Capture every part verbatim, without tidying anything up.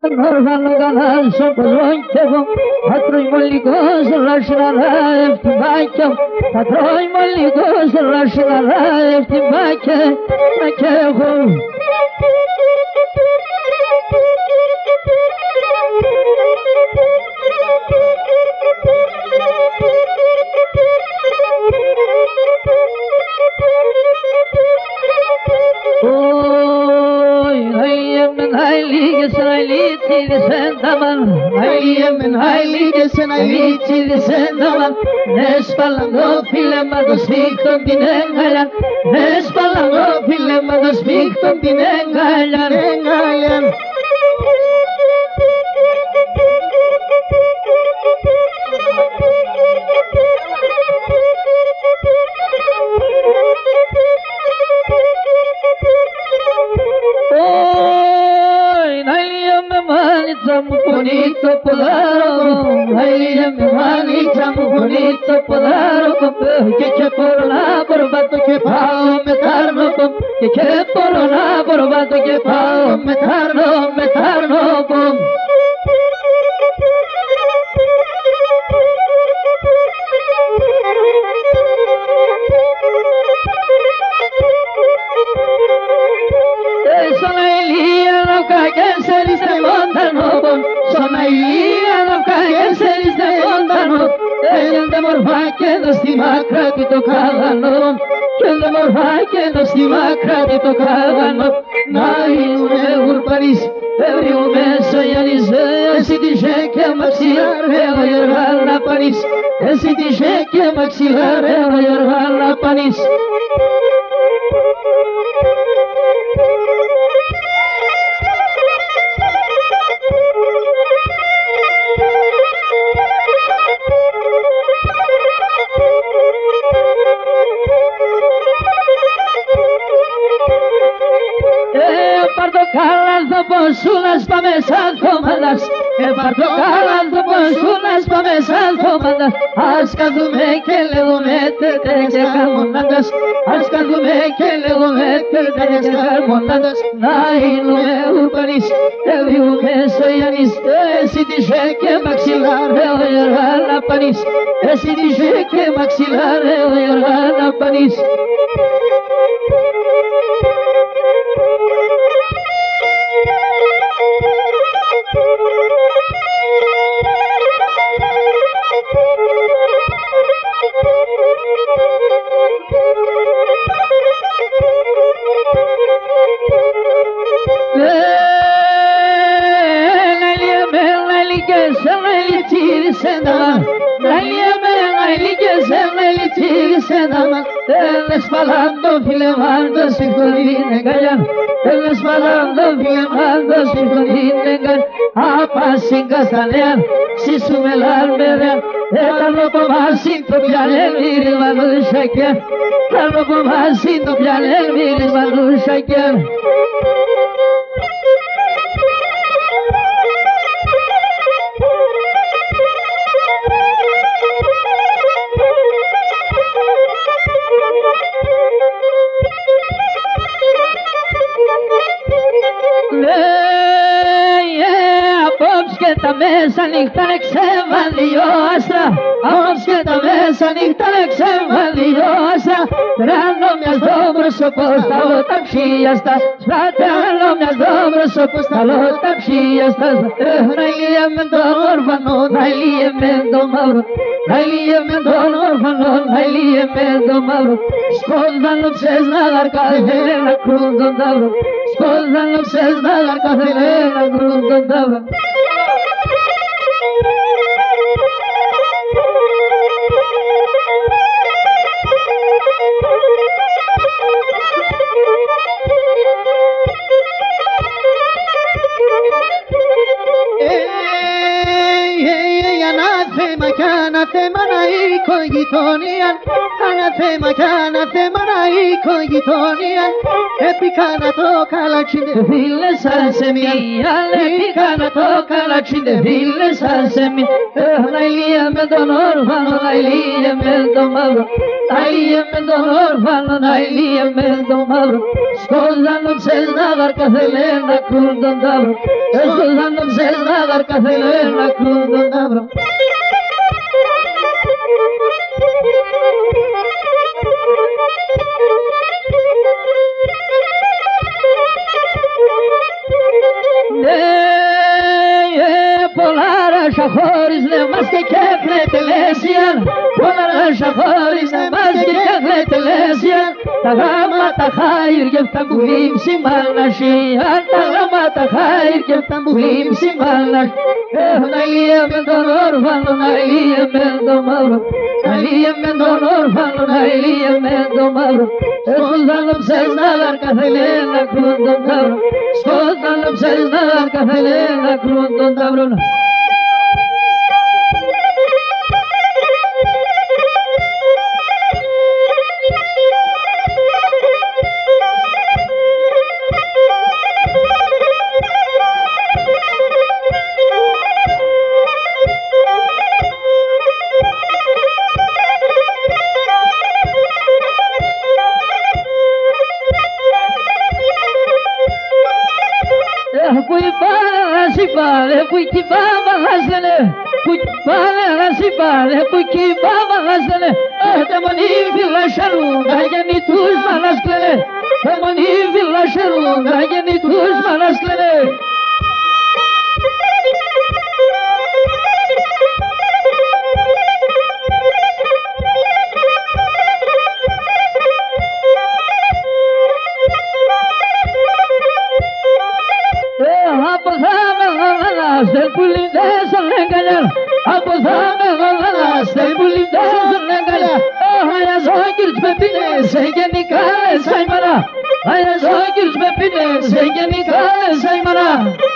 Norvano Galasso, Polonchevo, Patroi Molligos, Lasciare, Tibacchio, Patroi Molligos, Lasciare, Tibacchio, Tibacchio. Heilige heilige heilige sendaman Nespalando filemados victon dinengalan Nespalando filemados victon dinengalan Dinengalan bonito podaro, ay me manita muy bonito podaro, que que por la por bato que pao me tarno, que que por la por bato que pao me tarno, me tarno pom. Eso me lía lo que se dice montano pom. Sonaia no caia seris de ondano, el de morva que nos dimacratito cagano, que el de morva que nos dimacratito cagano, nai une urbanis, every ume soyanis, si dice que maxilar va yervar la panis, si dice que maxilar va yervar la panis. Calando ponsulas pa mesas tomadas, e parto calando ponsulas pa mesas tomadas, as cadume que le domete de camonadas, as cadume que le domete de camonadas, nai no meu panis, eu e o meu soyanis, esse dice que maxilar eu ia na panis, esse dice que maxilar eu ia na panis. Falando, filemando, circulina, galhan. Eles falando, filemando, circulina, galhan. A passinga saler, se sumelar, merel. Ela não pode se topiar, ele me manda chequer. Ela não pode se topiar, ele me manda chequer. Mesa niktanek se valiosa, vamos que ta mesa niktanek se valiosa, trano mias dobro sopostalo tam šiasta, trano mias dobro sopostalo tam šiasta, nailijem do orfano, nailijem do mauro, nailijem do orfano, nailijem do mauro, spoznano przez nadarka na krugo dobro, spoznano przez nadarka na krugo dobro. Anathema naiko gitonian, anathema anathema naiko gitonian, epicana toca la cinde ville salsemi, epicana toca la cinde ville salsemi, nailia me donor vano, nailia me domavro, nailia me donor vano, nailia me domavro, scusando se nadarka helena crudandavro, scusando ψες να δαρκαθελέ να κρούν τον ταύρο. Χωρίς νεμάς και κέφλε τελέσιαν, πολλά ράσια χωρίς νεμάς και κέφλε τελέσιαν, τα γράμματα χάιρ και αυτά που λείψει μαλνασίαν, τα γράμματα χάιρ και αυτά που λείψει μαλνασίαν. Έχω να λύε με τον όρφανο, να λύε με τον μαύρο, να λύε με τον όρφανο, να λύε με τον μαύρο. Σκόταλο ψες να δαρκαθελέ να κρούν τον ταύρο, σκόταλο ψες να δαρκαθελέ να κρούν τον ταύρο. Vale, puki baba hazne, puki vale hasi vale, puki baba hazne. Tamani villa sharunga yani tuz manaskle, tamani villa sharunga yani tuz manaskle. Sen pulinde sonengala, apo zame gala. Sen pulinde sonengala, haya zogir bepine, sengeni kale saymana. Haya zogir bepine, sengeni kale saymana.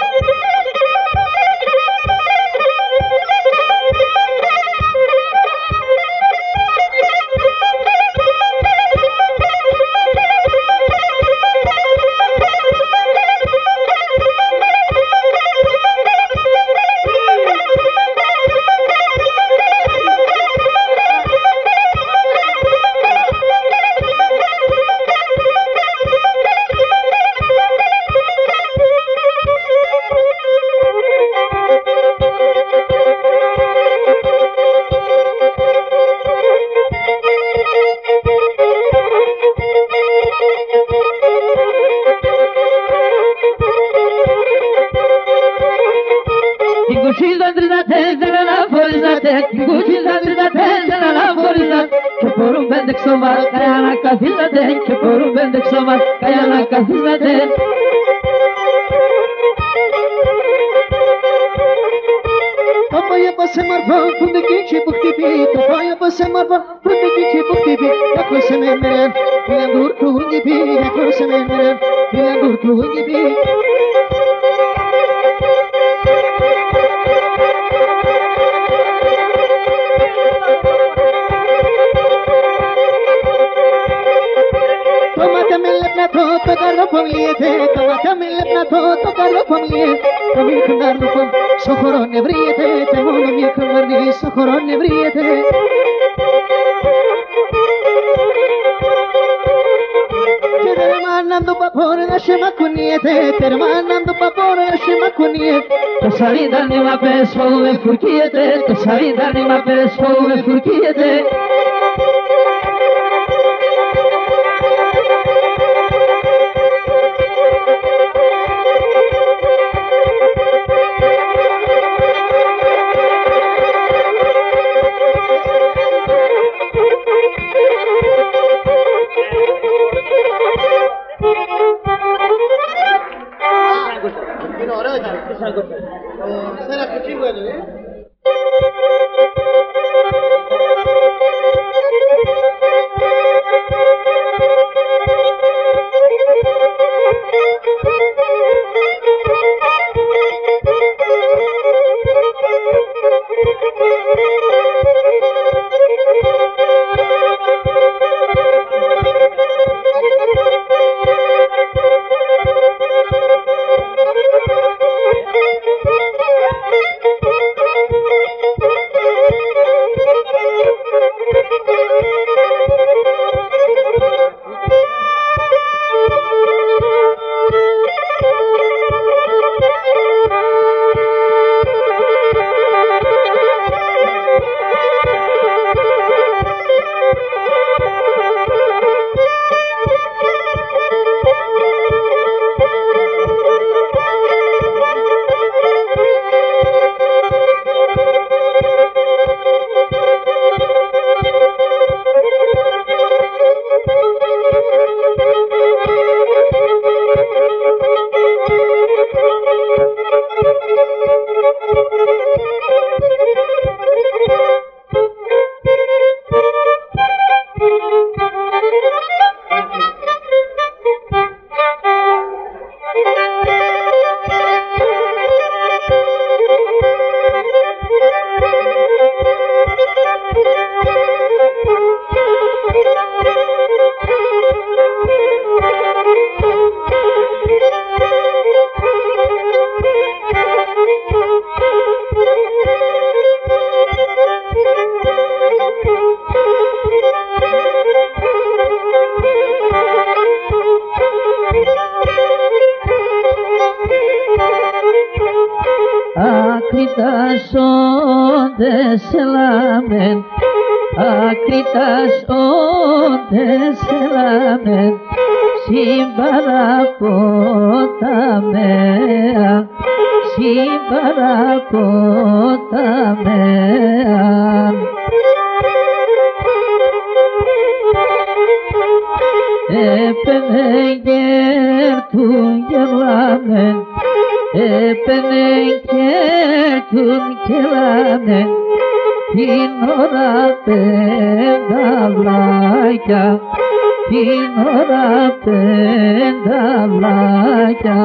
Kayana kafizade, keporum bendek somar, kayana kafizade. Tapaya base marfa, kundaki çibuk gibi. Tapaya base marfa, kundaki çibuk gibi. Yaklaşım emren, bilen durtuğun gibi. Yaklaşım emren, bilen durtuğun gibi. Tocarlo con liete, tomatame el plato, tocarlo con liete. Tomi kınarlı kon, sokoron nevriyete. Temonu mi kınarlı, sokoron nevriyete. Termanando vapore lasciama con niente, termanando vapore lasciama con niente. Tosari darni ma per sole furchiete, tosari darni ma per sole furchiete. Será que chingo eh? Thank you. Ακριτάς όντες ελάμεν, ακριτάς όντες ελάμεν, συμπαραπόταμεα, συμπαραπόταμεα. Έπαινε γέρτουν γελάμεν, έπαινε γέρτουν γελάμεν, την ώρα πενταβλάκια, την ώρα πενταβλάκια.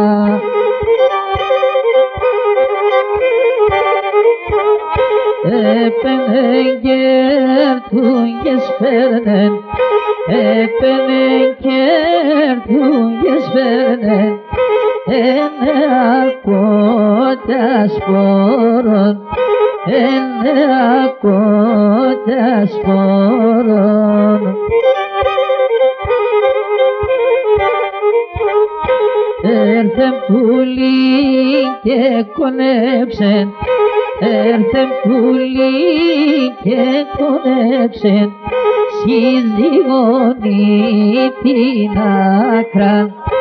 Έπαινε γέρτουν και σπέρνεν, έπαινε γέρτουν και σπέρνεν, ένα κότα σπόρων, ένα κότα σπόρων. Έρθε πουλί και κονέψεν, έρθε πουλί και κονέψεν, σύζυγονή την άκρα,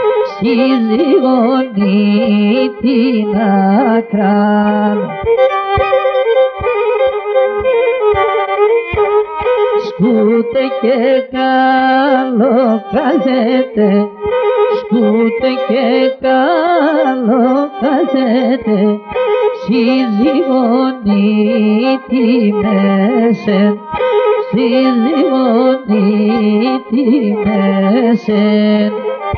σύζυγονή την άκρα. Σκούτε και καλό κάθετε, σκούτε και καλό κάθετε, σύζυγονή τη μέσεν, σύζυγονή τη μέσεν.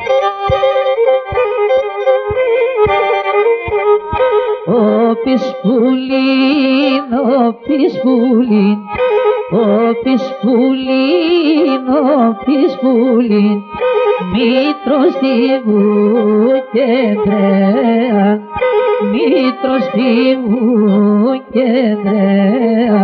Ο πισπουλίν, ο πισπουλίν, ο πισπουλίν, ο πισπουλίν, μήτρος τιμού και Ανδρέα, μήτρος τιμού και Ανδρέα.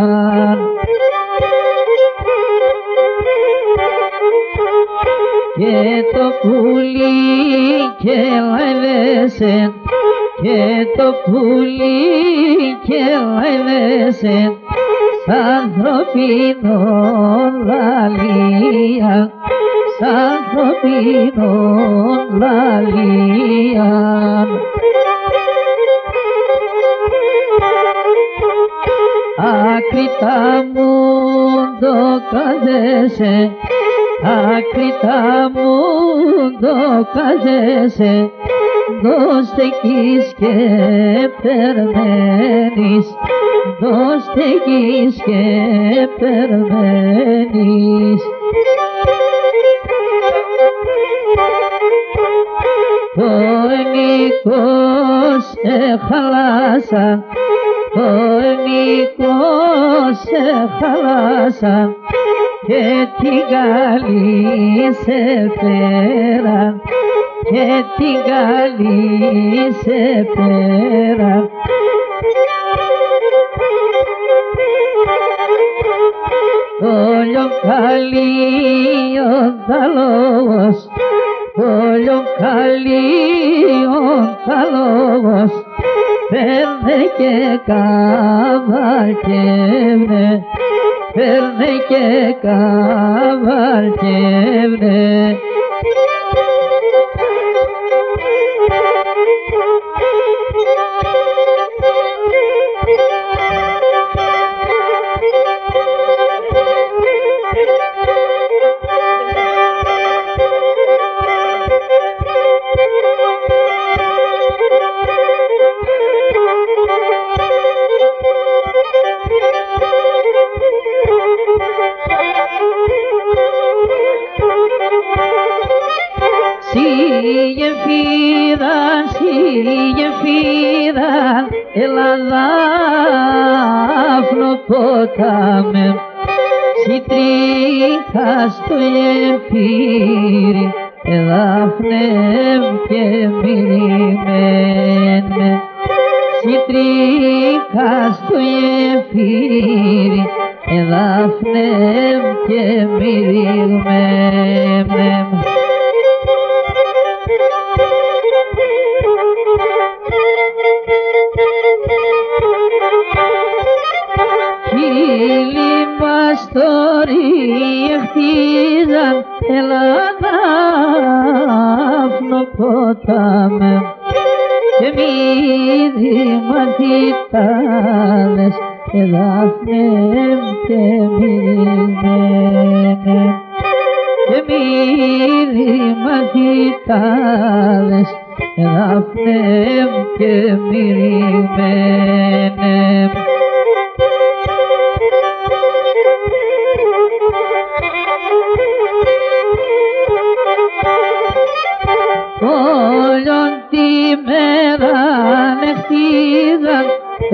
Και το πουλί και λαϊδέσεν, και το πουλί και λαϊδέσεν, σ' ανθρωπίνων λαλία, σ' ανθρωπίνων λαλία. Ακριτά μου το κάθεσαι, ακριτά μου το κάθεσαι, δώστε κεις και περμένεις, δώστε κεις και περμένεις. Το ενικός εχαλάσα, το ενικός εχαλάσα, και την καλή σε φέρα, και την καλή σε φέρα. Το λιοκαλίον τα λόγος, το λιοκαλίον τα λόγος, παίρνε και καβαλκεύνε, παίρνε και καβαλκεύνε. Σίγε φίδαν, σίγε φίδαν, έλα δάφνο ποτάμε, σι τρίχα στο γεφύρι, εδάφνεμ και μυριμέν με. Σι τρίχα στο γεφύρι, εδάφνεμ και μυριμέν με. Thank you. μαθητάδες εδάφνεμ και μυριγμένεμ και μύρι μαθητάδες εδάφνεμ και μυριγμένεμ όλον τη μέρα νεχτίζαν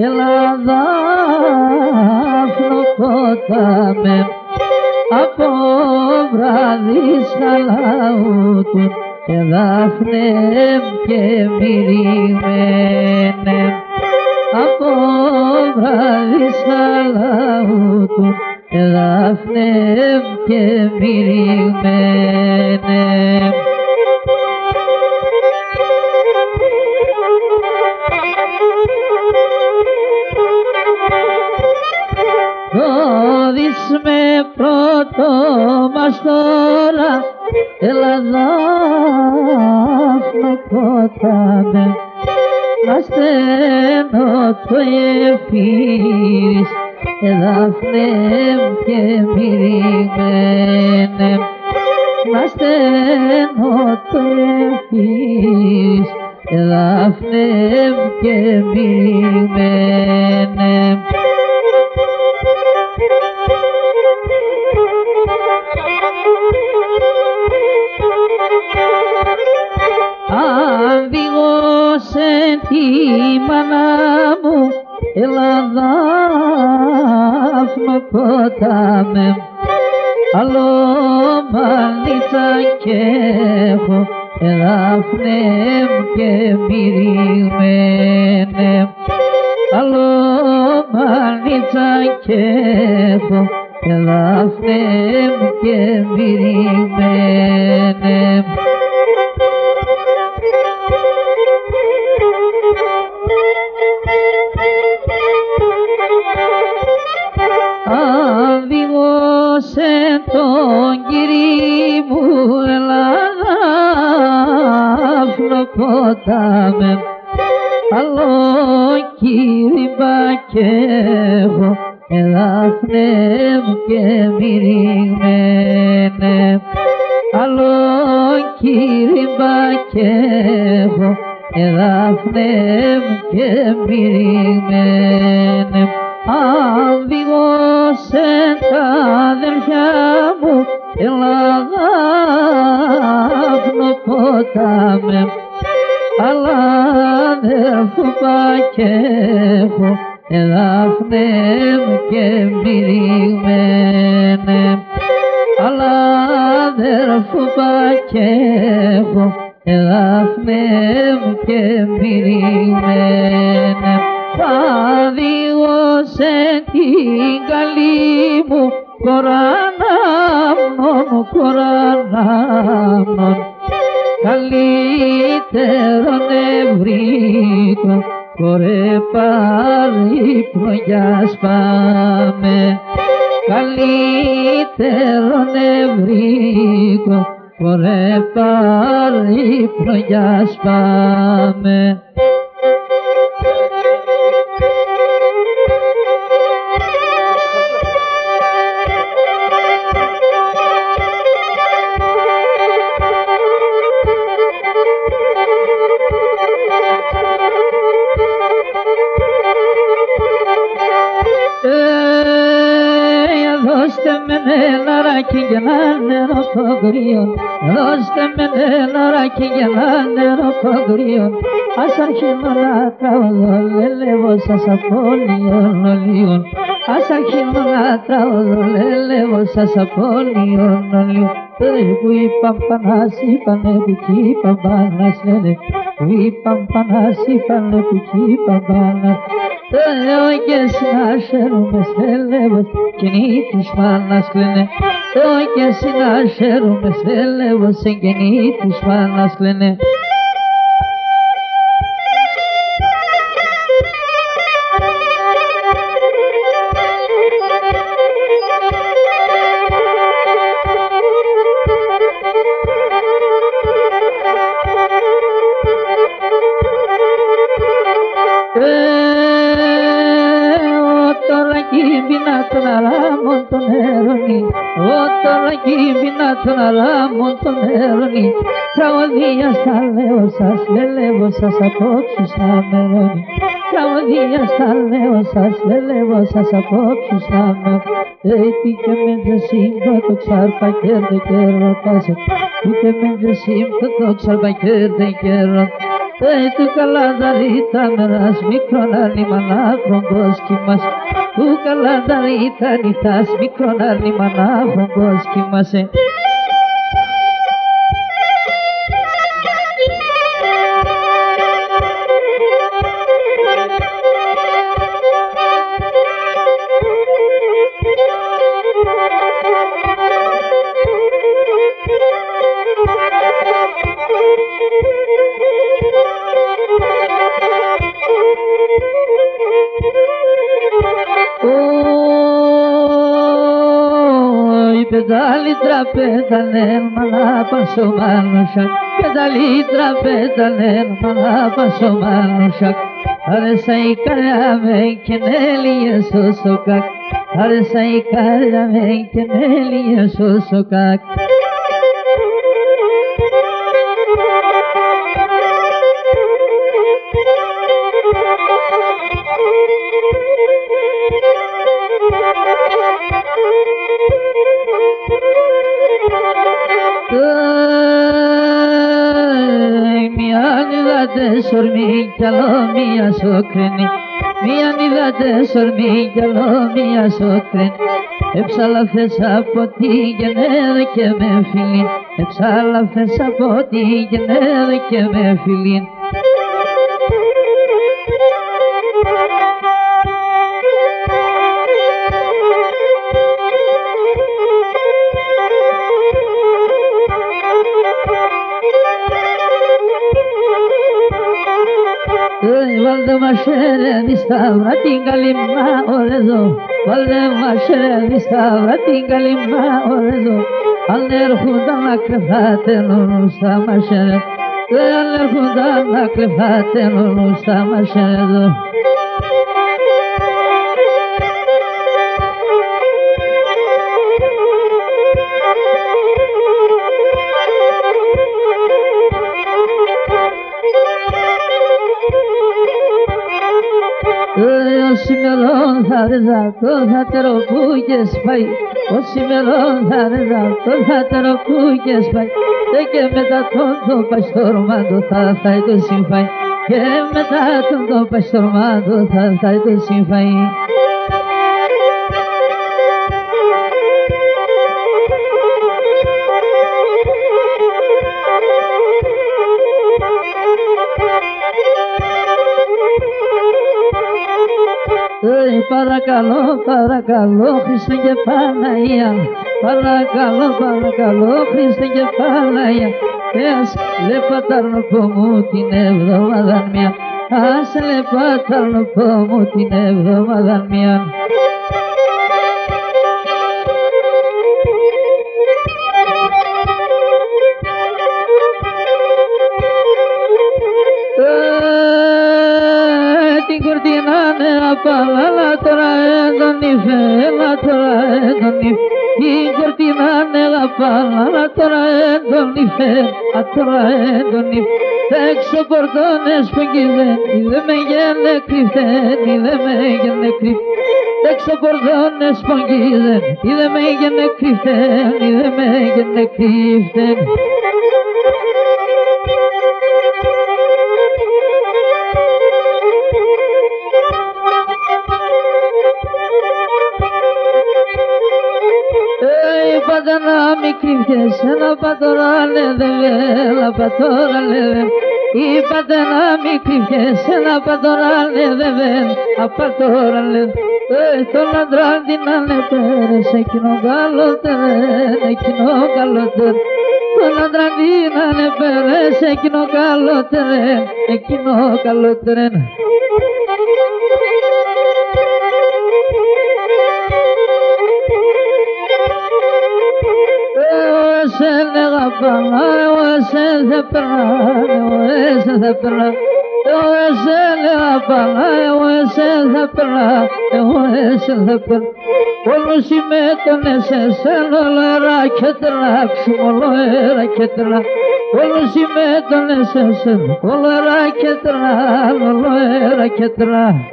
ελαδάφνο ποτάμε από βράδυ χαλαούτουν εδάφνεμ και μυριγμένεμ από βράδυ χαλαούτουν εδάφνεμ και μυριγμένεμ δώδεις με πρώτο μας τώρα ελαδάφνο ποτάμε να στέλνω το εφήρης εδάφνεμ και μυριγμένεμ να στέλνω το εφήρης εδάφνεμ και μυριγμένεμ αν διγώσε τη μάνα μου ελαδάφνο ποτάμε άλλο μανίτσα κι έχω εδάφνεμ και μυριγμένεμ άλλο μανίτσα κι έχω εδάφνεμ και μυριγμένεμ αν διγώσε τον Κύρι μου ελαδάφνο ποτάμε άλλο κύριμπα κι έχω εδάφνεμ και μυριγμένεμ άλλο κύριμπα κι έχω εδάφνεμ και μυριγμένεμ αν διγώσε τα αδελφιά μου ελαδάφνο ποτάμε αλλά αδερφούπα κι έχω εδάφνεμ και μυριγμένεμ αλλά αδερφούπα κι έχω εδάφνεμ και μυριγμένεμ θα διγώσε την καλή μου κορανάμνον, κορανάμνον καλύτερον ευρύτω κορέ πάρει προγιάς πάμε καλύτερον ευρύτω κορέ πάρει προγιάς πάμε δώστε με νεράκι για να νερό το κρύο, δώστε με νεράκι για να νερό το κρύο, ας αρχίσω να τραγουδώ λελεύω σας απόλυον ολίων, ας αρχίσω να τραγουδώ λελεύω σας απόλυον ολίων. Που είπαν πανάς είπανε που κι είπαν πανάς λένε, που είπαν πανάς είπανε που κι είπαν πανάς. Θεό και εσύ να χαίρομαι στέλνευος και νύχτης μάνας κλαίνε, Θεό και εσύ να χαίρομαι στέλνευος και νύχτης μάνας κλαίνε. Yeah. κύμπινα τον αράμον τον έρωνη, ο τώρα κύμπινα τον αράμον τον έρωνη, τραγωδία στα λέω σας, λελεύω σας απόψου στα μερώνη, τραγωδία στα λέω σας, λελεύω σας απόψου στα μερώνη. Έτσι και με τζεσίμπα το ξαρπακέρδε και ρωτάσε, ούτε με τζεσίμπα το ξαρπακέρδε και ρωτάσε. Του καλά δαρίτα μεράς μικρόν αρνημανάχον κόσκημας, του καλά δαρίτα νυχτάς μικρόν αρνημανάχον κόσκημασε. Pedalitra pedalen malapaso manushak, pedalitra pedalen malapaso manushak, hare sai karame keneli susukak, hare sai karame keneli susukak. Sormi chalo miya sokreni, miya nidate sormi chalo miya sokreni. Έψαλα θες από τη γενναία και με φιλήν, έψαλα θες από τη γενναία και με φιλήν. Valde mașere di stavra tinga limma orezo, valde mașere di stavra tinga limma orezo. Alner khuda nakrefate no sta mașere, alner khuda nakrefate no sta mașere. Osimelon harza to hatero pujes pai, Osimelon harza to hatero pujes pai. Que me da todo pastor mando sai do sinfai, que me da todo pastor mando sai do sinfai. Παρακαλώ, παρακαλώ, Χριστέ και Παναγία, παρακαλώ, παρακαλώ, Χριστέ και Παναγία. Ας λεπατάρνω πω μου την εβδομάδα μια, ας λεπατάρνω πω μου την εβδομάδα μια. Την κορτίνα νέα παλάλα τώρα έντονη φέλα τώρα έντονη. Την κορτίνα νέα παλάλα τώρα έντονη φέλα τώρα έντονη. Έξω πορτώνες που κυβένει δεν με γένε κρυφτένει δεν με γένε κρυφτένει. Έξω πορτώνες που κυβένει δεν με γένε κρυφτένει δεν με γένε κρυφτένει. Πάντα να μην κρύβεις, ένα πατώρα λεδεύε, ένα πατώρα λεδεύε. Είπατε να μην κρύβεις, ένα πατώρα λεδεύε, ένα πατώρα λεδεύε. Τον αντράντι να λεπέρες, εκείνο καλότερεν, εκείνο καλότερεν. Τον αντράντι να λεπέρες, εκείνο καλότερεν, εκείνο καλότερεν. وسل غفلا وسل ذبرا وسل ذبرا وسل غفلا وسل ذبرا πετρά, εγώ εσύ θα περνά. Όλους οι μέτωνες εσένα ολέρα και τράξουν ολέρα και τρά. Όλους οι μέτωνες εσένα ολέρα και τρά, ολέρα και τρά.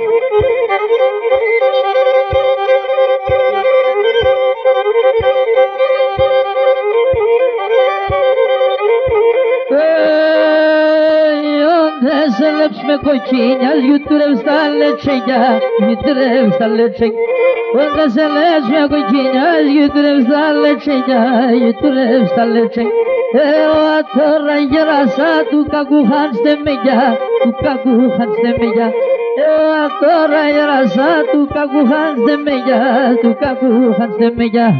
Έλεψ με κοκκίνια, λιουτρεύς τα λετσέγια, λιουτρεύς τα λετσέγια. Όταν σε λες με κοκκίνια, λιουτρεύς τα λετσέγια, λιουτρεύς τα λετσέγια. Εγώ τώρα γεράσα του κακούχαν στεμεγιά, του κακούχαν στεμεγιά. Εγώ τώρα γεράσα του κακούχαν στεμεγιά, του κακούχαν στεμεγιά.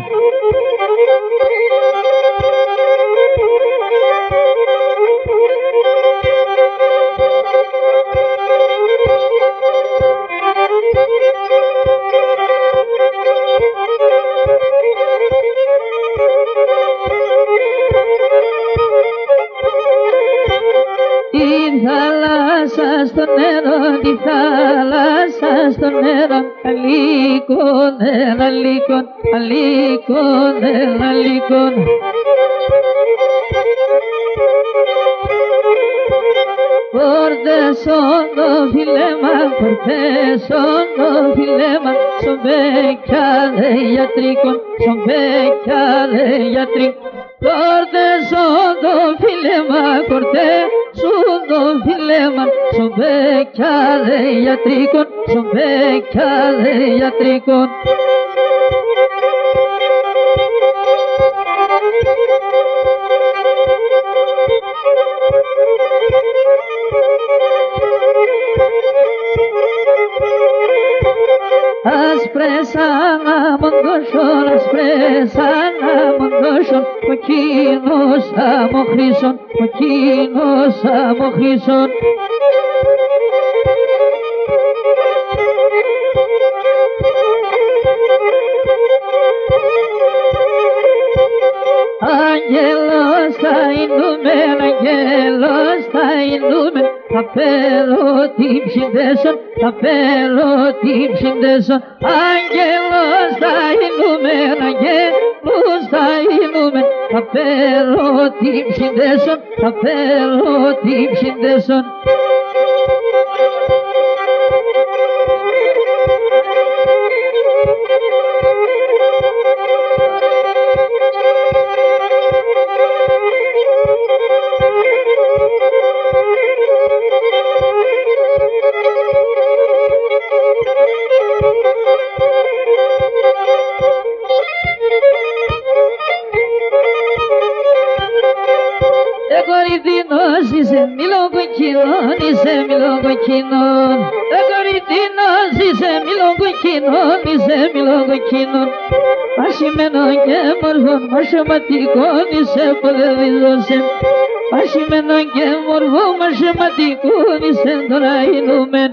Στο νερό, τη θάλασσα στο νερό, αλίκον, αλίκον, αλίκον, αλίκον. Πόρτες όντο φιλέμα, πόρτες όντο φιλέμα, στον πεκιάδε γιατρίκον, στον πεκιάδε γιατρίκον. Πόρτες όντο φιλέμα, πόρτες όντο φιλέμα, στον πεκιάδε γιατρίκον, στον πεκιάδε γιατρίκον. Ασπρέσανα μοντώσον, ασπρέσανα μοντώσον, κοκκίνος αμοχρήσον, κοκκίνος αμοχρήσον. Άγγελος θα εινούμεν, αγγέλος θα εινούμεν, θα φέρω την ψυντέσον, θα φέρω την ψυντέσον. Άγγελος θα εινούμεν, αγγέλος θα εινούμεν, θα φέρω την ψυντέσον, θα φέρω την ψυντέσον. Είσαι μήλον κοκκινών, είσαι μήλον κοκκινών. Εγωριτίνος, είσαι μήλον κοκκινών, είσαι μήλον κοκκινών. Πασημένον και μορφών, μασωματικών, είσαι πολεμιδόσεν. Πασημένον και μορφών, μασωματικών, είσαι τώρα εινούμεν.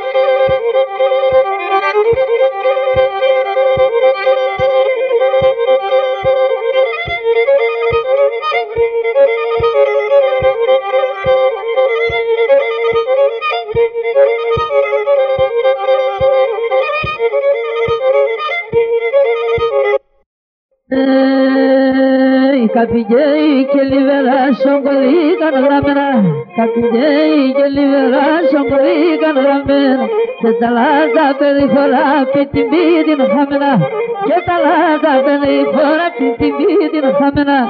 Capillei che liberason coligan ramena, capillei che liberason coligan ramena, che talada per i fora pitibidin hamena, che talada per i fora pitibidin hamena.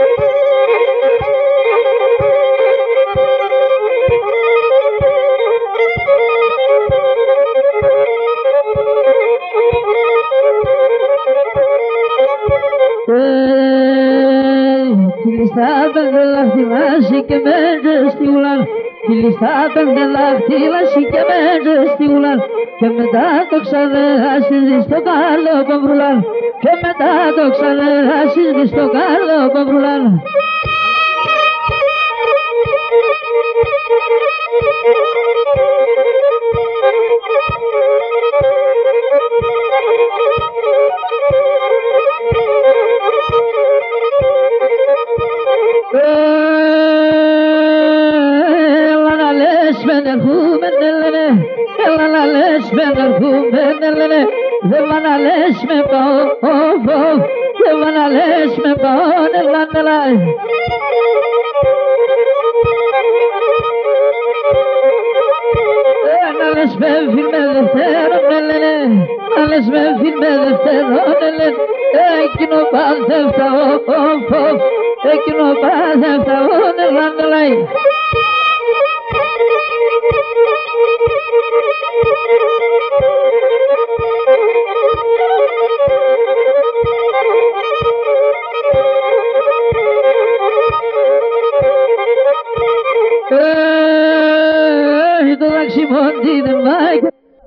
Κυλιστάπεν δε λαχτυλάσει και μέτζε στη ουλάν, κυλιστάπεν δε λαχτυλάσει και μέτζε στη ουλάν, και μετά το ξαδεράσεις δεις το καλό παυρουλάν, και μετά το ξαδεράσεις δεις το καλό παυρουλάν. Έλα να λες με έρχομαι, ναι λένε, δεν πά να λες με πάω, δεν πά να λες με πάω, ναι λένε, λένε. Να λες με φίλμε δευτέρων, ναι λένε, να λες με φίλμε δευτέρων, ναι λένε, εκείνο πάθευτα, εκείνο πάθευτα, ναι λένε, λένε. Το δαξιμόντι δεν πάει.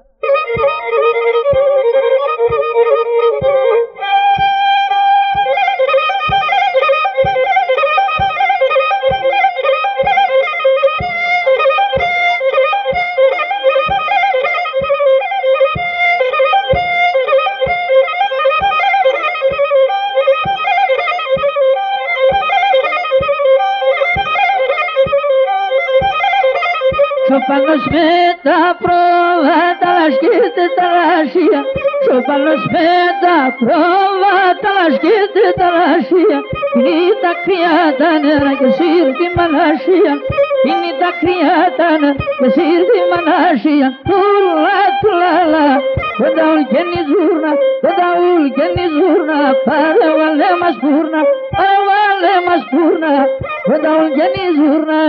Σοπαλός με τα πρόβατα λασκείται τα ράσια, σοπαλός με τα πρόβατα λασκείται τα ράσια, είναι τα κρυά τα νερά και σύρθει μανάσια, είναι τα κρυά τα νερά και σύρθει μανάσια, τουλα τουλαλα, κοντά ουλκένει ζούρνα, κοντά ουλκένει ζούρνα, πάρε βάλε μας πούρνα, πάρε βάλε μας πούρνα, κοντά ουλκένει ζούρνα.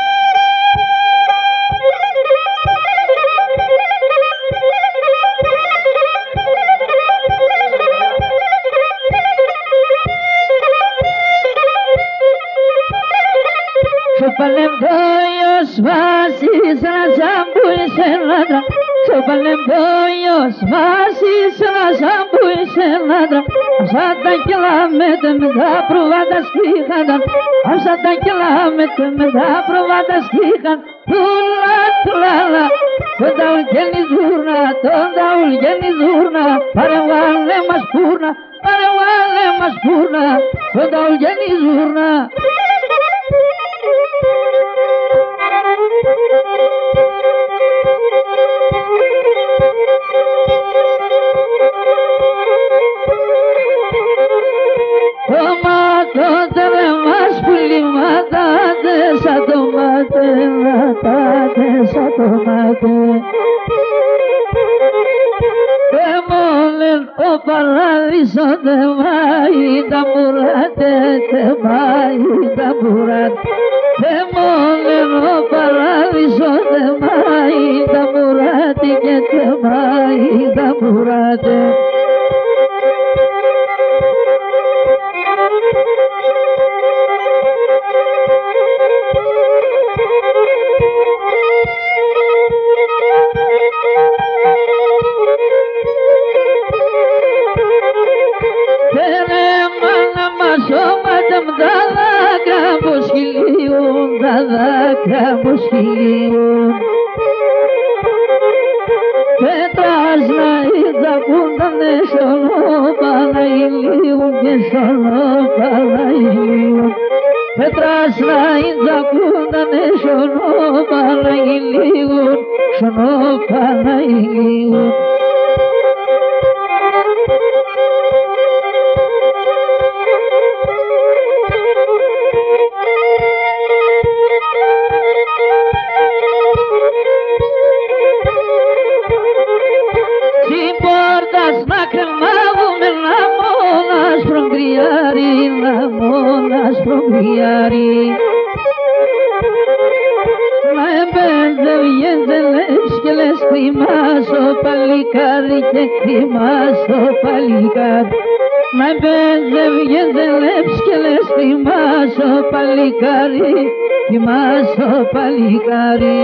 Σοπαλεμπόιος βάσεις ένα σάμπουι σε λάντρα, σοπαλεμπόιος βάσεις ένα σάμπουι σε λάντρα, σαν τα κιλάμετρα με τα προβάτα σκύχανταν, σαν τα κιλάμετρα με τα προβάτα σκύχαν, τουλα τουλαλα, τον ταουλγένει ζούρνα, τον ταουλγένει ζούρνα, πάρε βάλε μας πούρνα, πάρε βάλε μας πούρνα, τον ταουλγένει ζούρνα. Τότε δε μας πουλημάtate σαν το μάτε, ρατάτε σαν το μάτε. Δε μόλεν ο παράδεισο δε μάει τα μουράτε, δε μάει τα μουράτε. Δε μόλεν ο παράδεισο δε μάει τα μουράτε και δε μάει τα μουράτε. Τα δάκρυα πως χυλίουν, τα δάκρυα πως χυλίουν. Πέτρας να ιδακούντανε σιωνό Παναγιλίουν και σιωνό Παναγιλίουν. Πέτρας να ιδακούντανε σιωνό Παναγιλίουν, σιωνό Παναγιλίουν. Να εμπέζευγες και λες κρυμάσω παλικάρι και κρυμάσω παλικάρι. Να εμπέζευγες και λες κρυμάσω παλικάρι, κρυμάσω παλικάρι.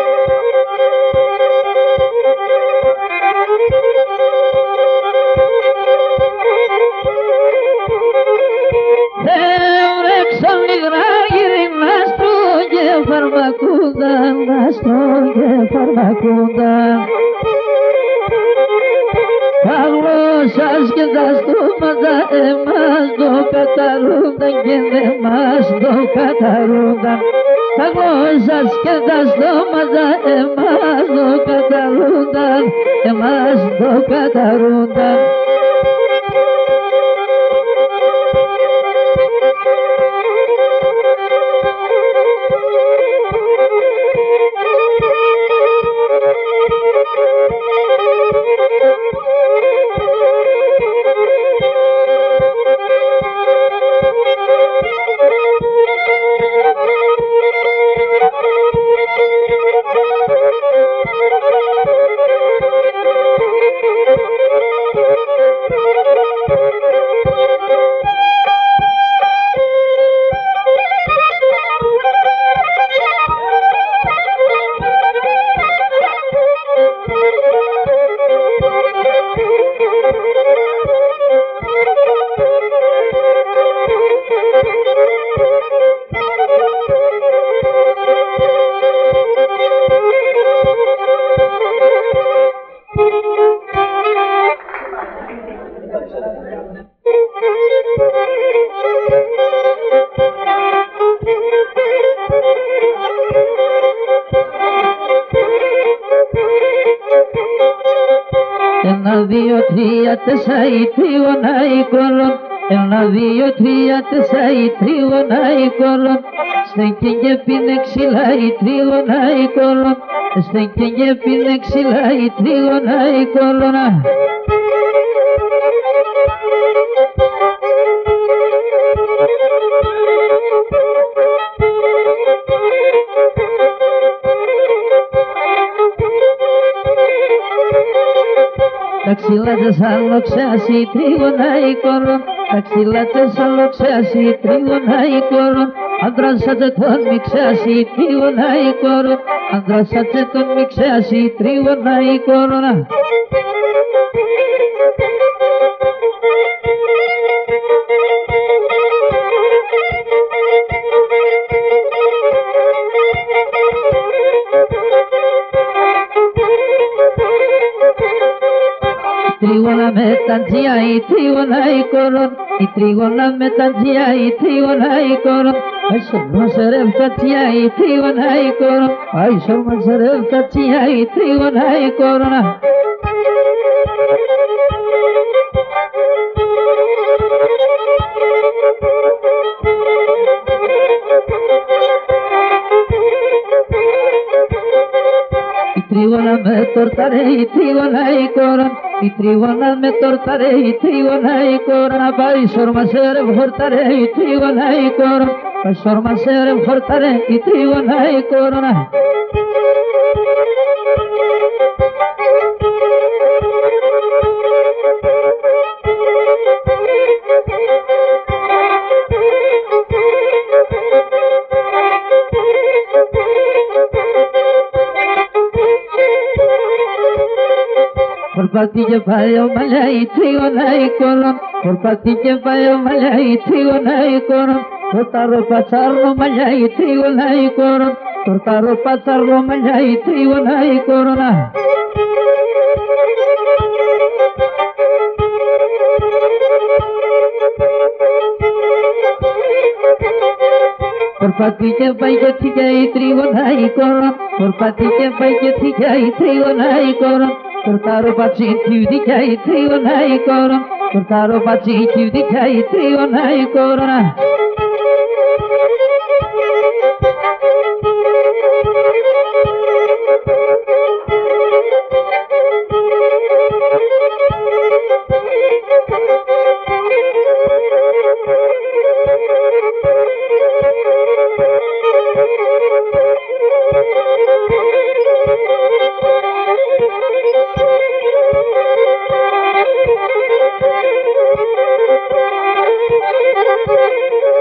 Φαρμακούνταν, άστρο και φαρμακούνταν. Τα γλώσσας και τα στούματα εμάς το καταρούνταν και δε μας το καταρούνταν. τα γλώσσας και τα στόματα εμάς το καταρούνταν, εμάς το καταρούνταν. Ένα, δύο, τρία, τέσσερα, η τρίγωνα η κόλλον. Ένα, δύο, τρία, τέσσερα, η τρίγωνα η κόλλον. Στέκει και πίνε ξύλα η τρίγωνα η κόλλον. Στέκει και πίνε ξύλα η τρίγωνα η κόλλον. Τα ξύλα της αλοξέας η τρίγωνα η κόλλον. Τα ξύλα της αλοξέας η τρίγωνα η κόλλον. Αντράσατε τον μιξέας η τρίγωνα η κόλλον. Αντράσατε τον μιξέας η τρίγωνα η κόλλον. Τρίγωνα με τα τζία η τρίγωνα η κόλλον. Η τρίγωνα με τα τζία η τρίγωνα η κόλλον. Άισο μαζερεύει τα τζία η τρίγωνα η κόλλον. Άισο μαζερεύει τα τζία η τρίγωνα η κόλλον. Η τρίγωνα με τόρταρε η τρίγωνα η κόλλον. Η τρίγωνα με τόρταρε η τρίγωνα η κόλλον. Πάει σορμασέρευ χορταρε η τρίγωνα η κόλλον. Πάει σορμασέρευ χορταρε η τρίγωνα η κόλλον. Φορπάτη και πάει ο μαλλιά η τρίγωνα η κόλλον. Φορπάτη και πάει ο μαλλιά η τρίγωνα η κόλλον. Τορτάρο πατσάρνο μαλλιά η τρίγωνα η κόλλον. Τορτάρο πατσάρνο μαλλιά η τρίγωνα η κόλλον. Φορπάτη και πάει και θήκια η τρίγωνα η κόλλον. Φορπάτη και πάει και θήκια η τρίγωνα η κόλλον. Τορτάρο πατσίν δικιά η τρίγωνα η κόλλον. Τορτάρο πατσίν δικιά η τρίγωνα η κόλλον. Thank you.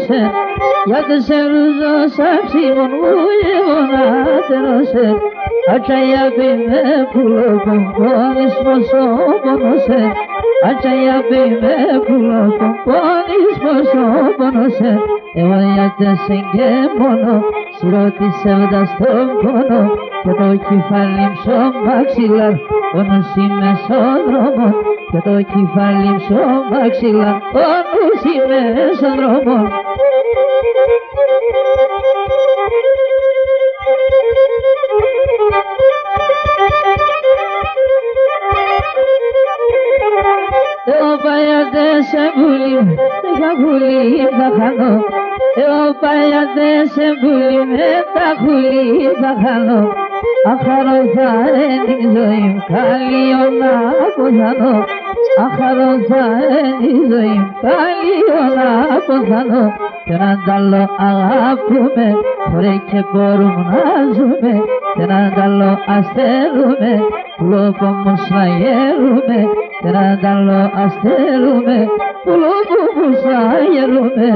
σε γιατί σε ρουζώσα ψήμον μου γεγονάτερο σε ατσαία πήμε πουλο πομπόνις πόσο πόνο σε ατσαία πήμε πουλο πομπόνις πόσο πόνο σε εγώ γιατί σε και μόνο σιρώτησε βδα στον πόνο και το κεφάλι μσο μαξιλάρ πόνος είμαι στον δρόμο και το κεφάλι μσο μαξιλάρ πόνος είμαι στον δρόμο. Εγώ παλιάτε σε βουλή, είχα βουλή, θα χάνω. Εγώ παλιάτε σε βουλή, με τα χουλή, θα χάνω. Αχαρό θα είναι η ζωή μου, καλή ώνα αποθανώ. Αχαρό θα είναι η ζωή μου, καλή ώνα αποθανώ. Κι έναν τ' άλλο αγαπούμε, χωρί και μπορούμε να ζούμε. Κι έναν τ' άλλο αστερούμε, πουλόπο όμως να γερούμε. Κι έναν τ' άλλο αστερούμε, πουλόπο όμως να γερούμε.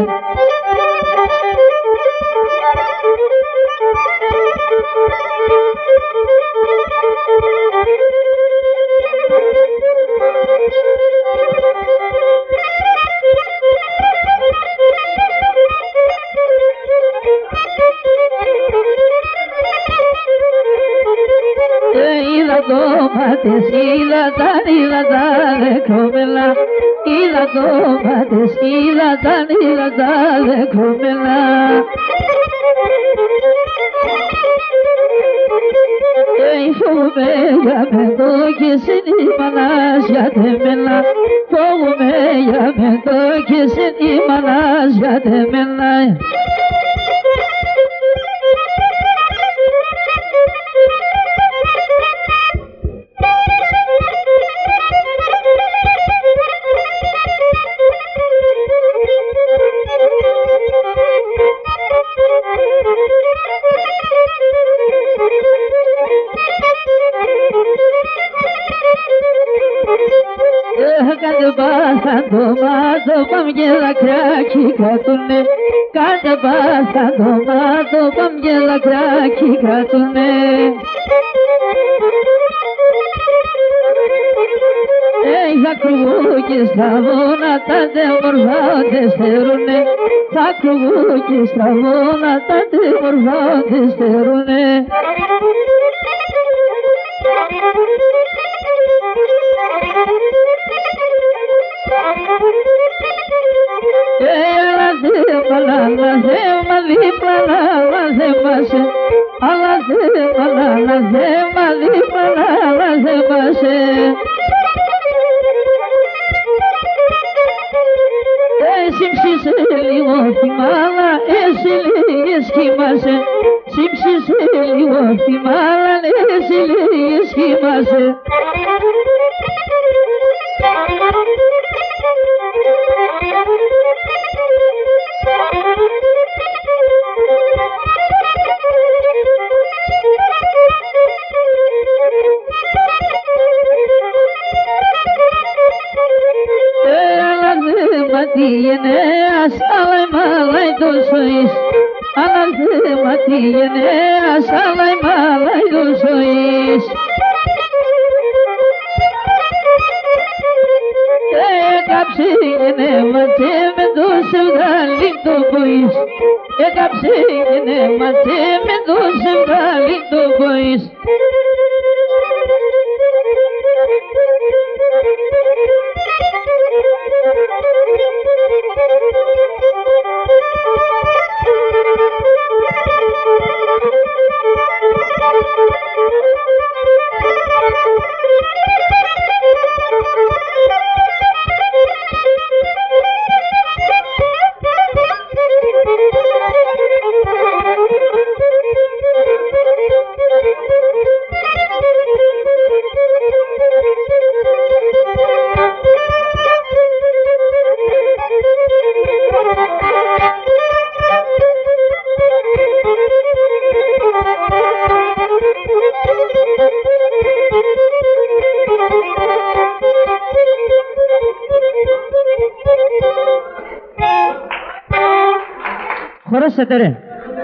Είδα το μάτες, είδα τα, είδα τα δεκόμενα. Είδα το μάτες, είδα τα, είδα τα δεκόμενα. Φοβούμαι για με το και συνήμανας για τεμένα. Φοβούμαι για με το και συνήμανας για τεμένα. Κάντε πάσαν το μάτο, πάμε και δακράκι κρατούνε. Κάντε πάσαν το μάτο, πάμε και δακράκι κρατούνε. Θα κρουβούκι στα βόνα, τα ντε μορφάτες θερούνε. Θα κρουβούκι στα βόνα, τα ντε μορφάτες θερούνε. Έλα θέμαλα, να θέμα δίπλα να θέμασε. Αλλά θέμαλα, να θέμα δίπλα να θέμασε. Σύμψησε λίγο θυμάλα, εσύ λίγες κοιμάσαι. Σύμψησε λίγο θυμάλα, εσύ λίγες κοιμάσαι. Τι γενναίας, αλλά η μάλα τόσο εις. Αναθέμα τι γενναίας, αλλά η μάλα τόσο εις. Έκαψε γενναίμα και με το σεβδάλι το ποίς. Έκαψε γενναίμα και με το σεβδάλι το ποίς. χωρέσετε ρε.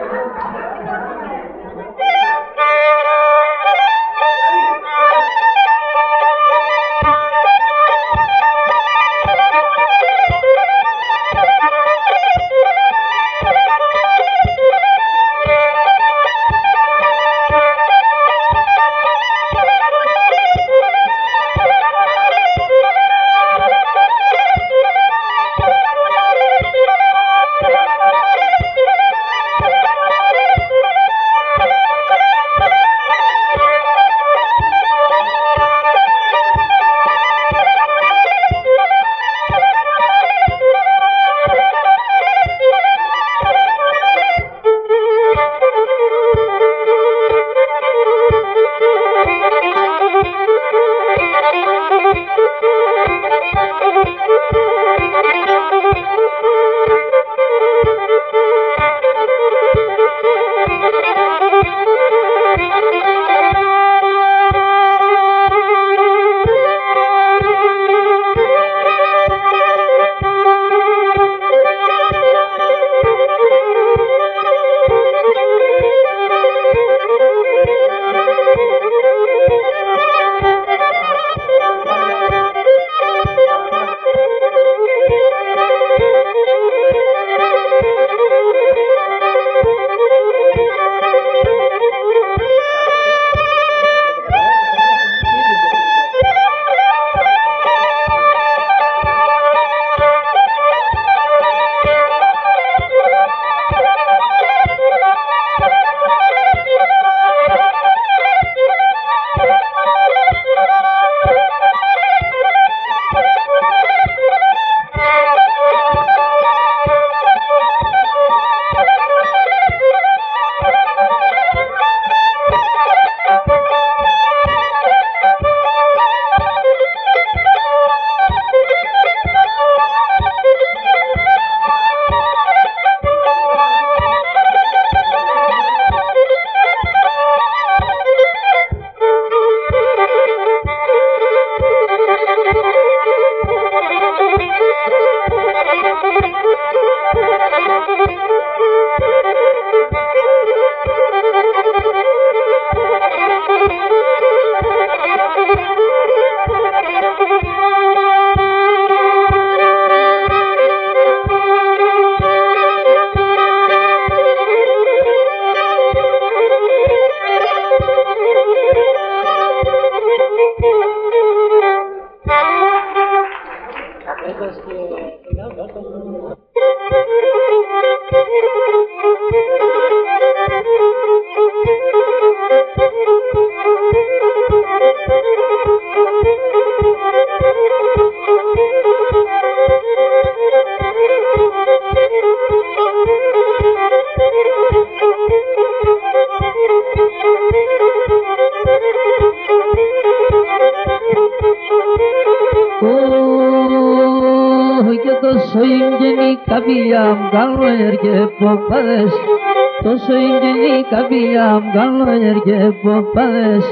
Kabiyam gallo erge popades, toso ingeni kabiyam gallo erge popades,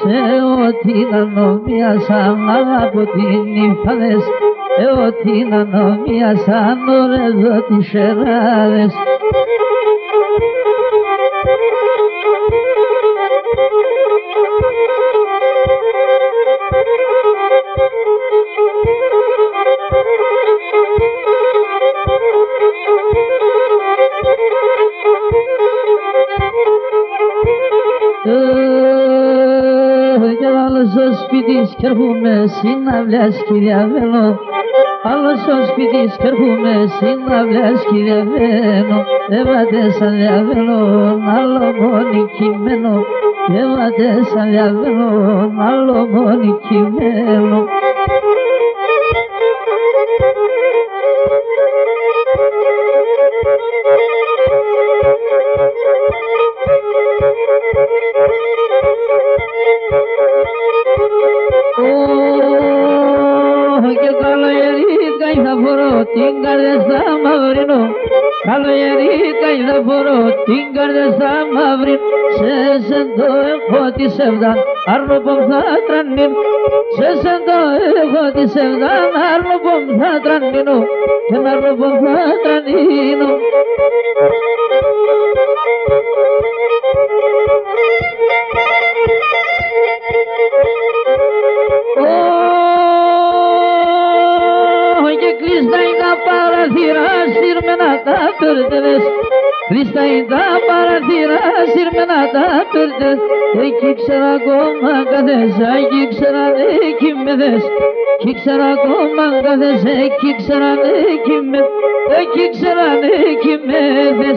eotina no miasana potini fades, eotina no miasano rezoti sherades. Σπίτις κερβούμε συναυλές κυριαβαίνω, άλλο στο σπίτις κερβούμε συναυλές κυριαβαίνω, έβατε σαν διαβαίνω, άλλο μόνοι κειμένο, έβατε σαν διαβαίνω, άλλο μόνοι κειμένο. Kalu yeri δεν μπορώ την καρδιά στα μαύρη, σε σεντό έχω τη σεβδάν, άρνοπον θα τραννήν. Σε σεντό έχω τη σεβδάν, άρνοπον θα τραννίνω, και άρνοπον θα τραννίνω. Και κλειστά είναι τα παραθυρά, σύρμενα τα περτελές. Κλειστά είναι τα παραθυρά, σύρμενα τα περτελές. Εκεί ξέρα ακόμα κάθες, εκεί ξέρα εκεί με δες. Εκεί ξέρα ακόμα κάθες, εκεί ξέρα εκεί με δες. Εκεί ξέρα εκεί με δες.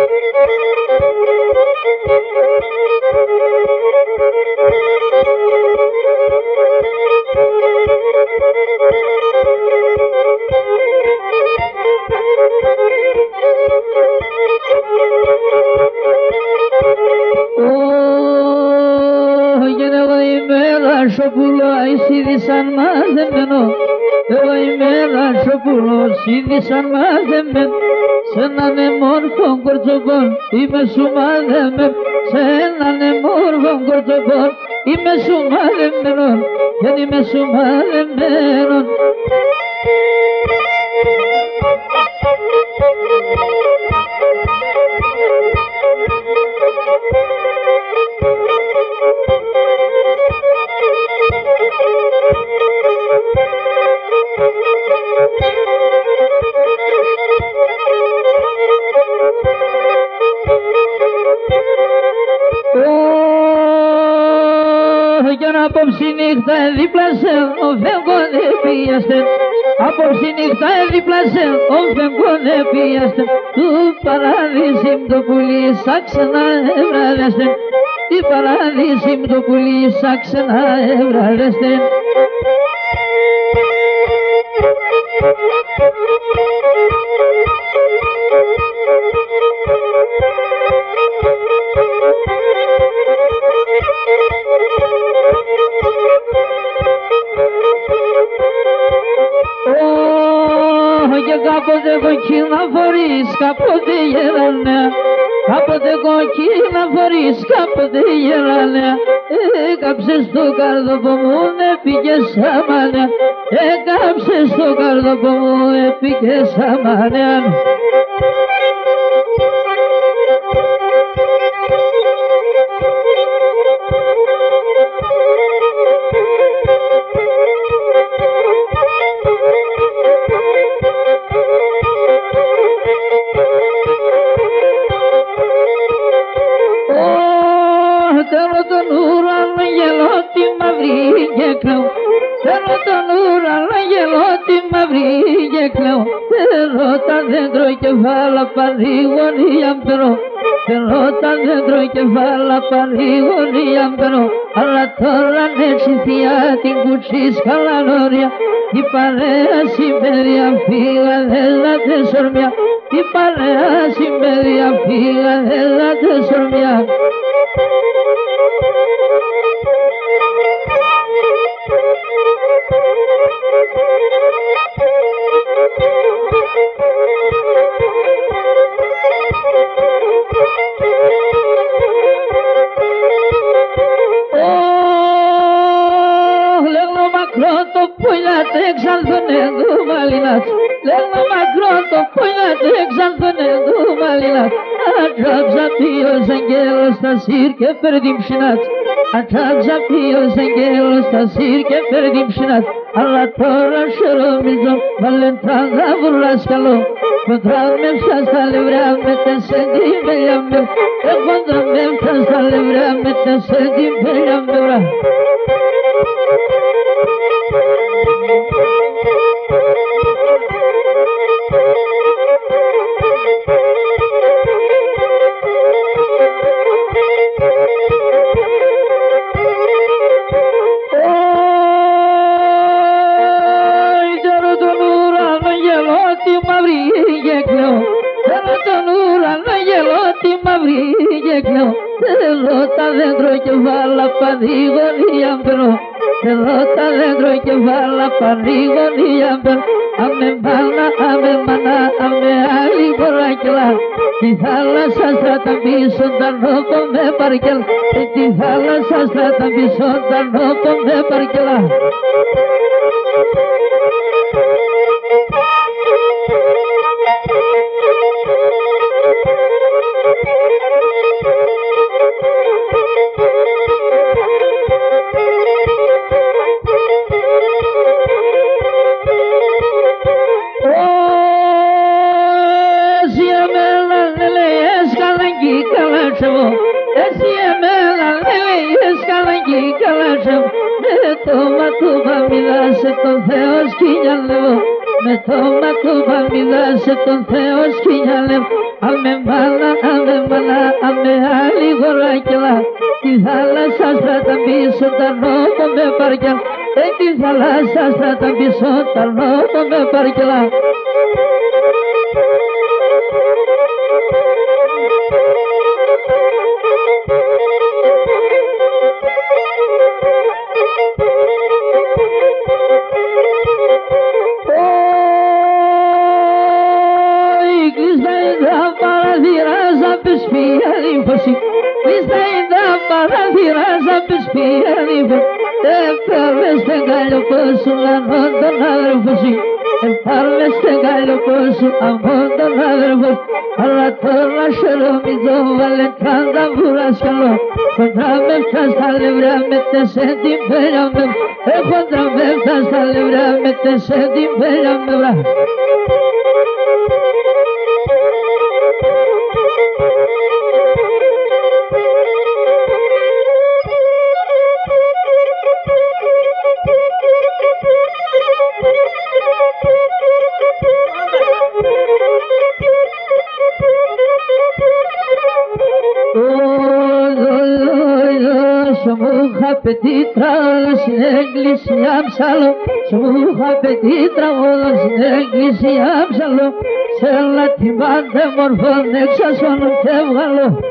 Λασσοπούλο, αισίδησαν μαζεμένο. Εγώ είμαι λασσοπούλο, αισίδησαν μαζεμένο. Σ' έναν εμόρφο κορτσοπόν είμαι σου μαζεμένο. Σ' έναν εμόρφο κορτσοπόν είμαι σου μαζεμένο. Δεν είμαι σου μαζεμένο. Απόψη νύχτα δίπλα σε φεύγω δεν πιάστε. Απόψη νύχτα δίπλα σε φεύγω δεν πιάστε. Του παράδεισι μ' το πουλί σαν ξανά ευράδεστε. Τι παράδεισι μ' το πουλί σαν ξανά ευράδεστε. Και κάποτε κοκκίνα φορείς, κάποτε γεράνε. Κάποτε κοκκίνα φορείς, κάποτε γεράνε. Έκαψες το καρδόπο μου, έπηκες αμάνε. Έκαψες το καρδόπο μου, έπηκες αμάνε. Θέλω τον ουρανό γελώ τη μαύρη και κλαίω. Θέλω τον ουρανό γελώ τη μαύρη και κλαίω. Θέλω τα δέντρο κεφάλα παρηγωνία μπερώ. Θέλω τα δέντρο κεφάλα παρηγωνία μπερώ. Αλλά τώρα έτσι θεία την κουτσί σκαλανόρια. Η παρέα συμπέρια φύγα έλατε σορμιά. Η παρέα συμπέρια φύγα έλατε σορμιά. Εξαλθούνε του μαλινάς. Λέγω μακρό το πουλιάτε εξαλθούνε του μαλινάς. Ατράψα ποιος αγγέλος στα σύρ και φέρει ψινάτ. Ατράψα ποιος αγγέλος στα σύρ και φέρει ψινάτ. Αλλά τώρα σερομίζω βαλεντάν γαβουρλάς καλό. Κοντράμε στα στα λευρά με τα σεντιμπέλια με. Κοντράμε στα λευρά με τα σεντιμπέλια με. Θέλω τα δέντρο και βάλα πανηγωνία μπρο. Θέλω τα δέντρο και βάλα πανηγωνία μπρο. Αμε μάνα, αμε μάνα, αμε άλλη μπορά βαρκελά. Τη θάλασσα στραταμίσον τα νόπο με βαρκελά. Τη θάλασσα στραταμίσον τα νόπο με βαρκελά. Εσύ εμένα λέει εσκαλαγγί καλάσω. Με το ματούβα μιλάσε τον Θεό σκηνιαλεύω. Με το ματούβα μιλάσε τον Θεό σκηνιαλεύω. Αμε μάνα, αμε μάνα, αμε άλλη γοράκελα. Τη θάλασσα στραταμπίσω τα νόπο με παρκελά. Ε, τη θάλασσα στραταμπίσω τα νόπο με παρκελά. Κλείστα είναι τα παραθυράζα πισπιανίβο. Επάρμες ten γαλλιοπό σου αμόν τον άδερφο σου. Επάρμες ten γαλλιοπό σου αμόν τον άδερφο σου. Αλλά τώρα σερομίζω βαλετάν τα βουρασκαλό. Κοντρά με φτά στα λευρά με τεσέ την πέλια με. Κοντρά με φτά στα λευρά με τεσέ την πέλια με βρά. Σου μου είχα πετύτρα όλα στην εκκλησία ψαλό. Σου μου είχα πετύτρα όλα στην εκκλησία ψαλό. Σε όλα την πάντα μορφών εξασώνω και βγαλώ.